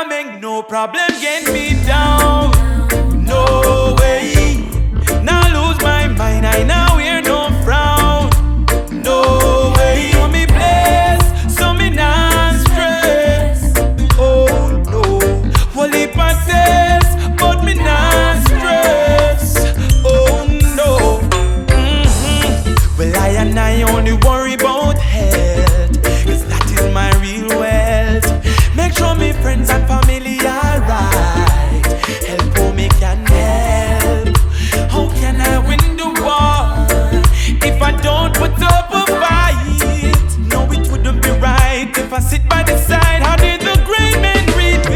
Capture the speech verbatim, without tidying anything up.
Can't make no problem get me down. No way. Now lose my mind, I know